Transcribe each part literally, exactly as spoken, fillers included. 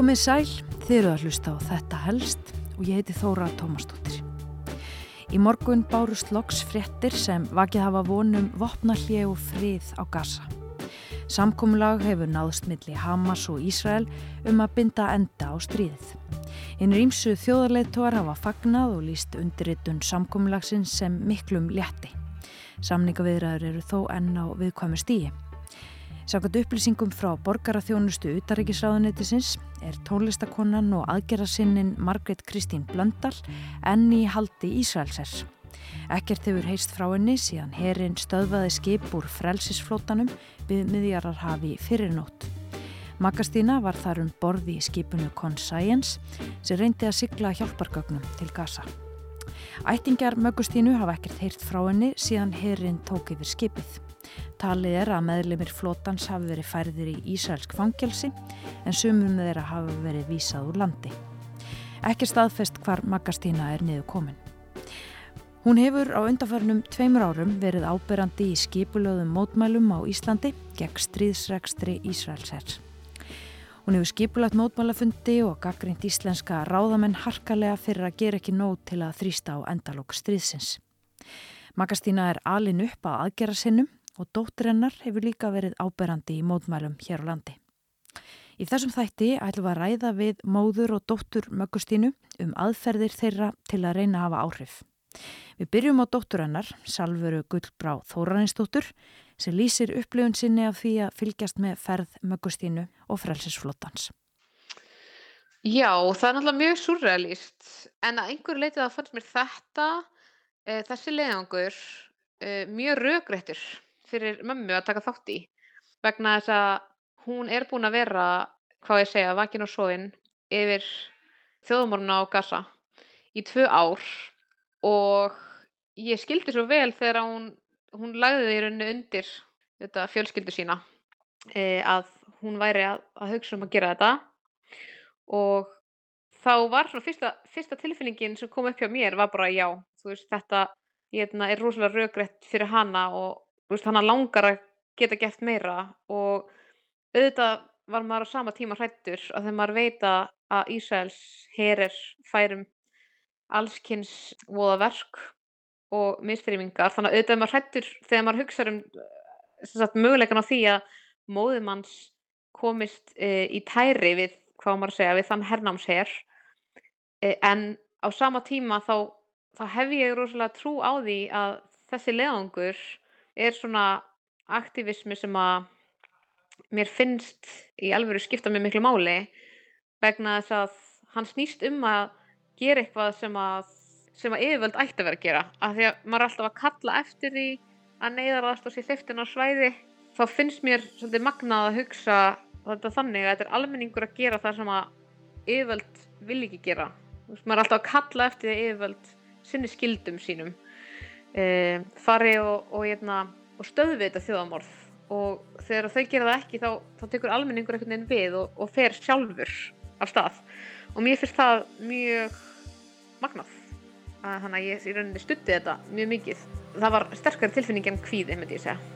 Komið sæl, þið eru að hlusta á Þetta helst og ég heiti Þóra Tómasdóttir. Í morgun bárust loks fréttir sem vakið hafa vonum vopnahlé og frið á Gaza. Samkomulag hefur náðst milli Hamas og Ísrael um að binda enda á stríðið. Hinir ýmsu þjóðarleiðtogar hafa fagnað og lýst undirritun samkomulagsins sem miklum létti. Samningaviðræður eru þó enn á viðkvæmu stigi. Samkvæmt upplýsingum frá borgaraþjónustu utanríkisráðuneytisins er tónlistakonan og aðgerðarsinnin Margrét Kristín Blöndal enn í haldi Ísraelshers. Ekkert hefur heyrst frá henni síðan herinn stöðvaði skip úr frelsisflótanum við Miðjarðarhafi fyrir nótt. Magastína var þar um borð í skipinu Conscience sem reyndi að sigla hjálpargögnum til Gaza. Ættingjar Möggustínu hafa ekkert heyrt frá henni síðan herinn tók yfir skipið. Talið er að meðlimir flotans hafi verið færðir í ísraelsk fangelsi en sumum þeirra hafi verið vísað úr landi. Ekki staðfest hvar Magastína er niður komin. Hún hefur á undanfarnum tveimur árum verið áberandi í skipulögðum mótmælum á Íslandi gegn stríðsrekstri Ísraelshers. Hún hefur skipulagt mótmælafundi og gagnrýnt íslenska ráðamenn harkalega fyrir að gera ekki nóg til að þrýsta á endalok stríðsins. Magastína er alin upp að aðgerra sinnum og dóttir hennar hefur líka verið áberandi í mótmælum hér á landi. Í þessum þætti ætlum við að ræða við móður og dóttur Möggustínu um aðferðir þeirra til að reyna að hafa áhrif. Við byrjum á dóttur hennar, Salvöru Gullbrá Þórarinsdóttur, sem lýsir upplifun sinni af því að fylgjast með ferð Möggustínu og frelsisflotans. Já, það er náttúrulega mjög súrrealískt, en að einhverju leyti það fannst mér þetta, e, þessi leiðangur, e, mjög rökréttur fyrir mömmu að taka þátt í, vegna þess að hún er búin að vera, hvað ég segja, vakin og sofin yfir þjóðarmorðinu á Gaza í tvö ár og ég skildi svo vel þegar hún, hún lagði í rauninni undir þetta fjölskyldu sína, e, að hún væri að, að hugsa um að gera þetta og þá var svona fyrsta, fyrsta tilfinningin sem kom upp hjá mér var bara já, þú veist, þetta hérna, er rosalega rökrétt fyrir hana og þú veist, hana langar að geta gert meira og auðvitað var maður á sama tíma hræddur að þegar maður veit að Ísraels her er færum allskyns voðaverk og misþyrmingar, þannig að auðvitað er maður hræddur þegar maður hugsar um sem sagt, möguleikann á því að móðir manns komist e, í tæri við, hvað maður að segja, við þann hernámsher e, en á sama tíma þá, þá hef ég rosalega trú á því að þessi leiðangur er svona aktivismi sem að mér finnst í alvöru skipta mér miklu máli vegna þess að hann snýst um að gera eitthvað sem að, sem að yfirvöld ætti að vera að gera. Af því að maður er alltaf að kalla eftir því að neyðaraðstoð sé hleypt inn á svæði. Þá finnst mér svolítið magnað að hugsa þetta þannig að þetta er almenningur að gera það sem að yfirvöld vil ekki gera. Maður er alltaf að kalla eftir því að yfirvöld sinni skyldum sínum. E, fari og, og, hérna, og stöðvi þetta þjóðarmorð og þegar þau gera það ekki þá, þá tekur almenningur einhvern veginn við og, og fer sjálfur af stað og mér finnst það mjög magnað að þannig að ég í rauninni studdi þetta mjög mikið. Það var sterkari tilfinning en kvíði, myndi ég segja.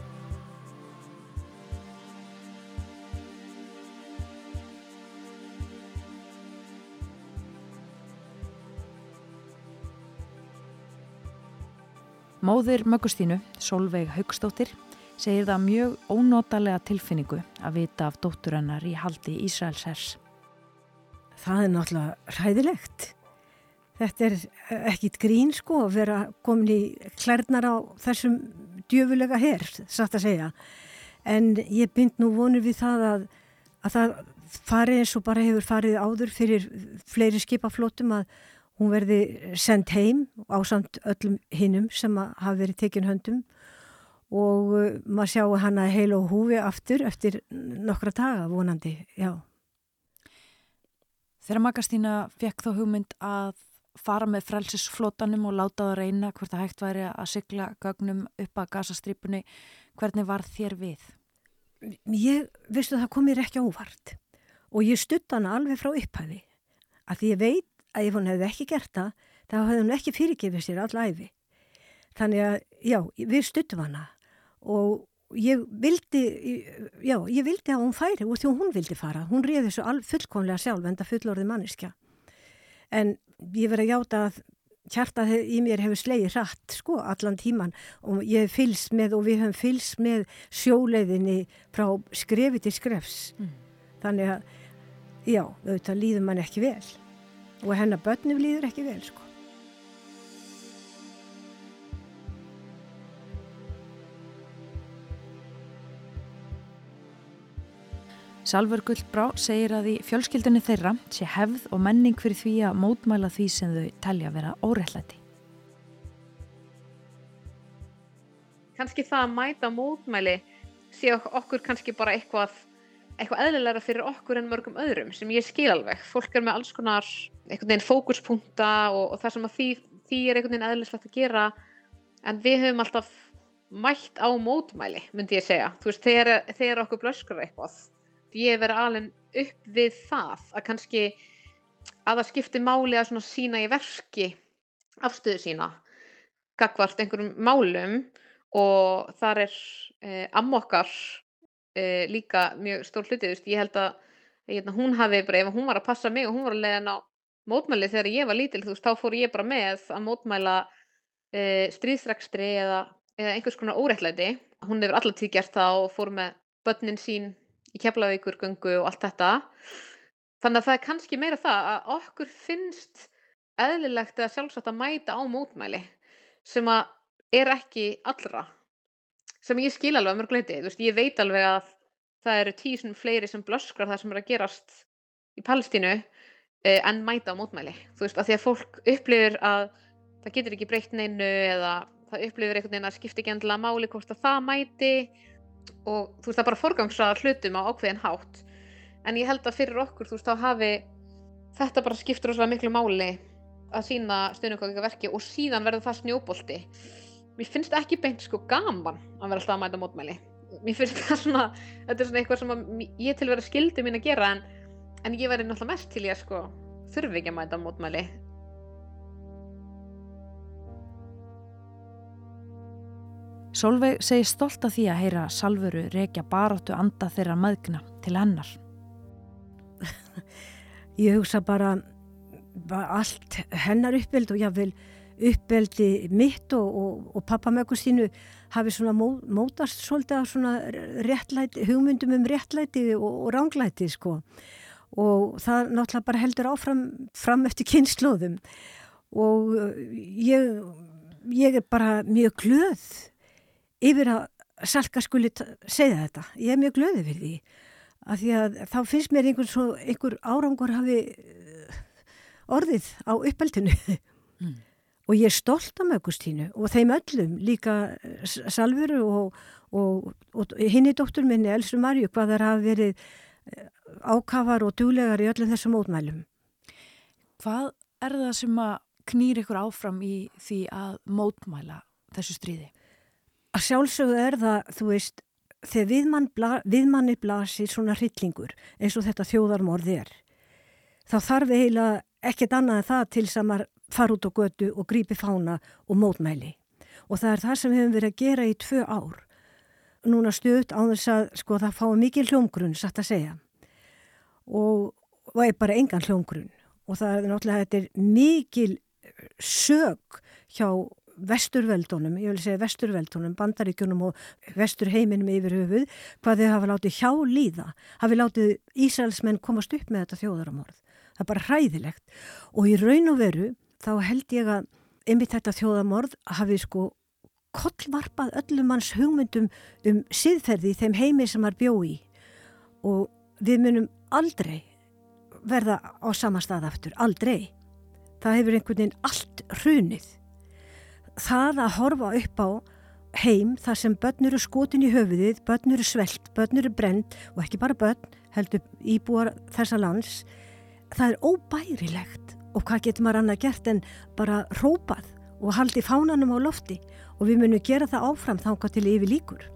Móðir Möggustínu, Sólveig Hauksdóttir, segir það mjög ónotalega tilfinningu að vita af dóttur hennar í haldi Ísraelshers. Það er náttúrulega hræðilegt. Þetta er ekkit grín sko að vera komin í klærnar á þessum djöfulega her, satt að segja. En ég bind nú vonur við það að, að það fari eins og bara hefur farið áður fyrir fleiri skipaflótum að hún verði send heim ásamt öllum hinum sem hafa verið tekin höndum og maður sjá hana heil og húfi aftur eftir nokkra daga vonandi, já. Þegar Magastína fékk þá hugmynd að fara með frelsisflotanum og láta það reyna hvort það hægt væri að sigla gögnum upp að Gazastripunni, hvernig var þér við? Ég, veistu, það kom mér ekki ávart og ég studdi hana alveg frá upphæfi að því ég veit að ef hún hefði ekki gert það, þá hefði hún ekki fyrirgefið sér alla æfi. Þannig að, já, við studdum hana og, ég vildi, já, ég vildi að hún færi og því hún vildi fara. Hún réði þessu fullkomlega sjálf, enda fullorðið manneskja. En ég verið að játa að hjartað í mér hefur slegið hratt, sko, allan tíman og ég hef fylgst með og við höfum fylgst með sjóleiðinni frá skrefi til skrefs. Mm. Þannig að, já, auðvitað líður mann ekki vel og hennar börnum líður ekki vel, sko. Salvör Gullbrá segir að í fjölskyldunni þeirra sé hefð og menning fyrir því að mótmæla því sem þau telja vera óréttlæti. Kannski það að mæta mótmæli sé okkur kannski bara eitthvað, eitthvað eðlilegra fyrir okkur en mörgum öðrum sem ég skil alveg. Fólk er með alls konar einhvern veginn fókuspunkta og, og það sem að því, því er einhvern veginn eðlislegt að gera en við höfum alltaf mætt á mótmæli, myndi ég segja. Þú veist, þegar, þegar okkur blöskrar eitthvað. Ég hef verið alin upp við það að kannski að það skipti máli að svona sína í verki afstöðu sína gagnvart einhverjum málum og þar er eh, amma okkar eh, líka mjög stór hluti. Ég held að ég, hún hafi bara, ef hún var að passa mig og hún var að leiða á mótmæli þegar ég var lítil, þú veist, þá fór ég bara með að mótmæla eh, stríðsrekstri eða, eða einhvers konar óréttlæti. Hún hefur alla tíð gert það og fór með börnin sín í Keflavíkurgöngu og allt þetta. Þannig að það er kannski meira það að okkur finnst eðlilegt eða sjálfsagt að mæta á mótmæli sem að er ekki allra. Sem ég skil alveg að mörg leyti. Þú veist, ég veit alveg að það eru tíu fleiri sem blöskrar það sem er að gerast í Palestínu eh, en mæta á mótmæli. Þú veist, að því að fólk upplifir að það getur ekki breytt neinu eða það upplifir einhvern veginn að skipta ekki endilega máli hvort að það mæti. Og þú veist það bara forgangsraða hlutum á ákveðin hátt en ég held að fyrir okkur þú veist þá hafi þetta bara skiptur rosalega miklu máli að sína stuðning okkar verki og síðan verður það snjóbolti. Mér finnst ekki beint sko gaman að vera alltaf að mæta mótmæli. Mér finnst það svona, þetta er svona eitthvað sem ég til vera skyldu mín að gera en, en ég verði náttúrulega mest til ég sko þurfi ekki að mæta mótmæli. Sólveig segir stolt af því að heyra Salvöru rekja baráttu anda þeirra mæðgna til hennar. Ég hugsa bara, bara allt hennar uppeldi og jáfnvel uppeldi mitt og, og, og pappamöggu sínu hafi svona mó, mótast svolítið af svona réttlæti, hugmyndum um réttlæti og, og ránglæti sko. Og það náttúrulega bara heldur áfram fram eftir kynslóðum og ég, ég er bara mjög glöð yfir að Salka skuli segja þetta. Ég er mjög glöð yfir því. Af því að þá finnst mér einhver, svo, einhver árangur hafi orðið á uppeldinu. Mm. Og ég er stolt af Möggustínu og þeim öllum, líka Salvöru og, og, og hinni dóttur minni, Elsu Marju, hvað þær hafa verið ákafar og duglegar í öllum þessum mótmælum. Hvað er það sem að knýr ykkur áfram í því að mótmæla þessu stríði? Að sjálfsögðu er það, þú veist, þegar viðmann bla, viðmanni blasir svona hryllingur eins og þetta þjóðarmorð er, þá þarf eiginlega ekkert annað en það til þess að maður fara út á götu og grípi fána og mótmæli. Og það er það sem við höfum verið að gera í tvö ár. Núna stöðt á þess að sko, það fái mikil hljómgrunn, satt að segja. Og, og er bara engan hljómgrunn. Og það er náttúrulega, þetta er mikil sög hjá vesturveldunum, ég vil segja vesturveldunum, Bandaríkjunum og vesturheiminum yfir höfuð, hvað þau hafa látið hjá líða, hafi látið Ísraelsmenn komast upp með þetta þjóðarmorð. Það er bara hræðilegt. Og í raun og veru, þá held ég að einmitt þetta þjóðarmorð hafi sko kollvarpað öllum manns hugmyndum um siðferði í þeim heimi sem maður bjó í. Og við munum aldrei verða á sama stað aftur, aldrei. Það hefur einhvern veginn allt hrunið. Það að horfa upp á heim þar sem börn eru skotin í höfuðið, börn eru svelt, börn eru brend og ekki bara börn, heldur íbúar þessa lands, það er óbærilegt og hvað getur maður annað gert en bara hrópað og haldið fánanum á lofti og við munum gera það áfram þangað til yfir líkur.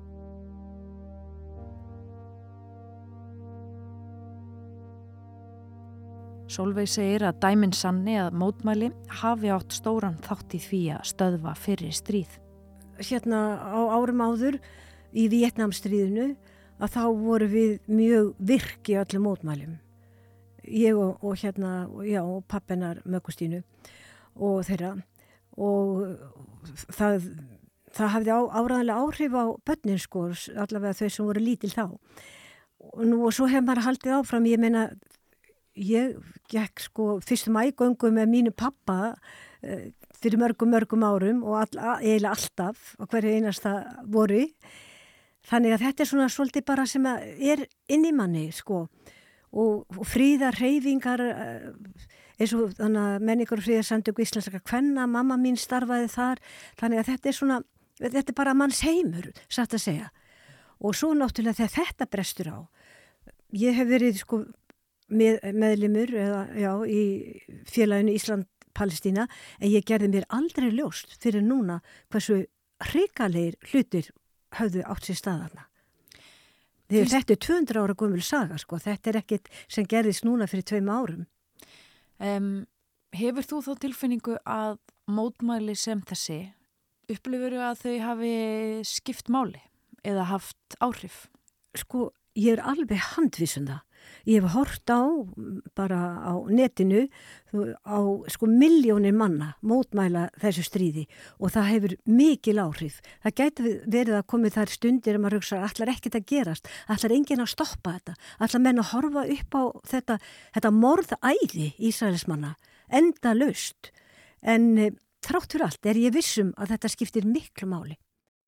Sólveig segir að dæmin sanni að mótmæli hafi átt stóran þátt í því að stöðva fyrri stríð. Hérna á árum áður, í Víetnamstríðinu að þá voru við mjög virk í öllum mótmælum. Ég og, og hérna, já, og pappinar Mögustínu og þeirra og það, það hafði á, áræðanlega áhrif á börnin sko, allavega þau sem voru lítil þá. Og nú og svo hefur maður haldið áfram, ég meina, ég gekk sko fyrstum ægöngu með mínu pappa uh, fyrir mörgum, mörgum árum og all, eiginlega alltaf á hverju einasta voru. Þannig að þetta er svona svolítið bara sem er inn í manni sko. Og, og fríðar hreyfingar eins og þannig að menningar og fríðarsamtök íslenskra kvenna, mamma mín starfaði þar, þannig að þetta er svona, þetta er bara manns heimur, satt að segja. Og svo náttúrulega þegar þetta brestur á, ég hef verið sko með, meðlimur eða, já, í félaginu Ísland-Palestína, en ég gerði mér aldrei ljóst fyrir núna hversu hrikalegir hlutir höfðu átt sér staðarna. Þegar þetta er tvö hundruð ára gömul saga, sko. Þetta er ekkit sem gerðist núna fyrir tveim árum. Um, hefur þú þá tilfinningu að mótmæli sem þessi upplifur að þau hafi skipt máli eða haft áhrif? Sko, ég er alveg handvísum það. Ég hef hort á, bara á netinu, á sko milljónir manna mótmæla þessu stríði og það hefur mikil áhrif. Það gæti verið að komið þær stundir að maður hugsa að allar ekkert að gerast, allar enginn að stoppa þetta, allar menn að horfa upp á þetta, þetta morðæði Ísraelsmanna, endalaust. En e, þrátt fyrir allt er ég vissum að þetta skiptir miklu máli.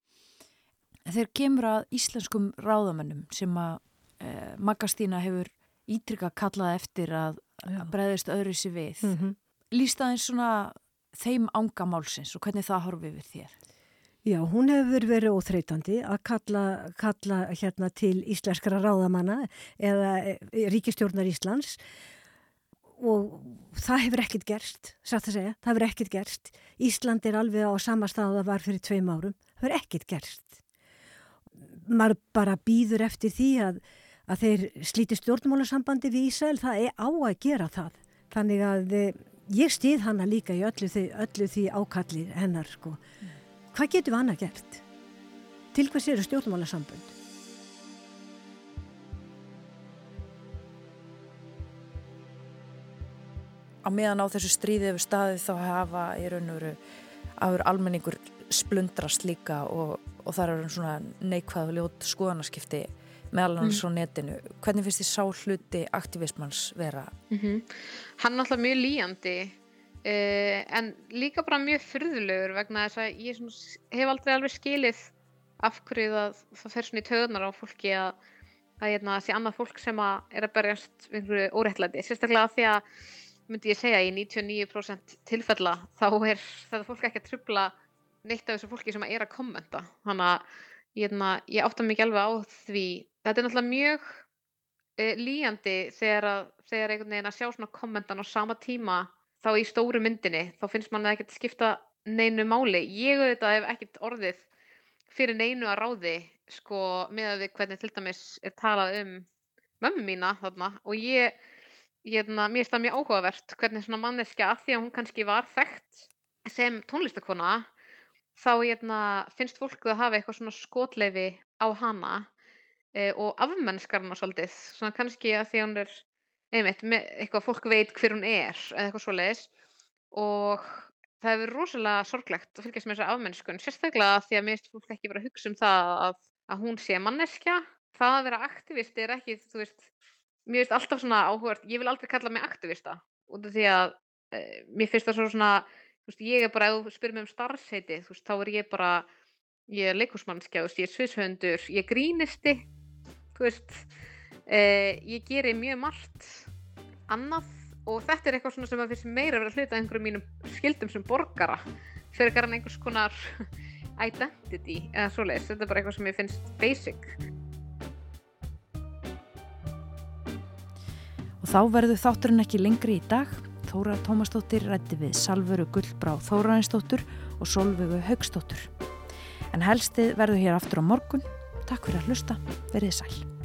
Þegar kemur að íslenskum ráðamönnum sem að eh, Maggastína hefur ítrykkað kallað eftir að, að bregðist öðru sér við. Mm-hmm. Lýst aðeins svona þeim ángamálsins og hvernig það horfi við þér? Já, hún hefur verið óþreytandi að kalla, kalla hérna til íslenskra ráðamanna eða ríkisstjórnar Íslands og það hefur ekkert gerst, satt að segja, það hefur ekkert gerst. Ísland er alveg á sama stað og það var fyrir tveim árum, það hefur ekkert gerst. Maður bara býður eftir því að, að þeir slíti stjórnmálasambandi við Ísrael, það er á að gera það. Þannig að ég styð hana líka í öllu því, öllu því ákalli hennar. Sko. Mm. Hvað getum við annað gert? Til hvers eru stjórnmálasamband? Á meðan á þessu stríði yfir staðið þá hafa í raun og veru áður almenningur splundrast líka og, og það eru svona neikvæð og ljót skoðanaskipti meðal hans mm. á netinu. Hvernig finnst þið sá hluti aktivismans vera? Mm-hmm. Hann er alltaf mjög lýjandi eh, en líka bara mjög furðulegur vegna þess að ég svona, hef aldrei alveg skilið af hverju það, það fer svona í taugarnar á fólki að að hérna, sé annað fólk sem að er að berjast við einhverju óréttlæti. Sérstaklega því að myndi ég segja í níutíu og níu prósent tilfella þá er þetta fólk ekki að trufla neitt af þessu fólki sem er að kommenta. Þannig að ég, ég átta mig ekki alveg á því. Þetta er náttúrulega mjög e, lýjandi þegar, að, þegar einhvern veginn að sjá svona kommentan á sama tíma þá í stóru myndinni. Þá finnst mann að ekkert skipta neinu máli. Ég auðvitað hef ekkert orðið fyrir neinu að ráði sko með að við hvernig til dæmis er talað um mömmu mína þarna og ég, ég mér finnst það mjög áhugavert hvernig svona manneskja af því að hún kannski var þekkt sem tónlistakona þá hérna, finnst fólku að hafa eitthvað svona skotleyfi á hana e, og afmennskar hana svolítið, svona kannski að því að hún er einmitt, með, eitthvað fólk veit hver hún er eða eitthvað svoleiðis og það hefur rosalega sorglegt að fylgjast með þessari afmennskun, sérstaklega því að mér finnst fólk ekki vera að hugsa um það að, að hún sé manneskja, það að vera aktivisti er ekki, þú veist, mér finnst alltaf svona áhugavert, ég vil aldrei kalla mig aktivista út af því að e, mér finnst það svona Þú veist, ég er bara, ef þú spyrir mig um starfsheiti, þú veist, þá er ég bara, ég er leikhúsmannskja, þú veist, ég er sviðshöfundur, ég er grínisti, þú veist, eh, ég geri mjög margt annað og þetta er eitthvað svona sem að finnst meira að vera hluta af einhverjum mínum skildum sem borgara, fyrir ekki hann einhvers konar identity eða svoleiðis, þetta er bara eitthvað sem ég finnst basic. Og þá verður þátturinn ekki lengri í dag. Þóra Tómasdóttir ræddi við Salvöru Gullbrá Þórarinsdóttur og Sólveigu Hauksdóttur. En helstið verður hér aftur á morgun. Takk fyrir að hlusta. Verið sæl.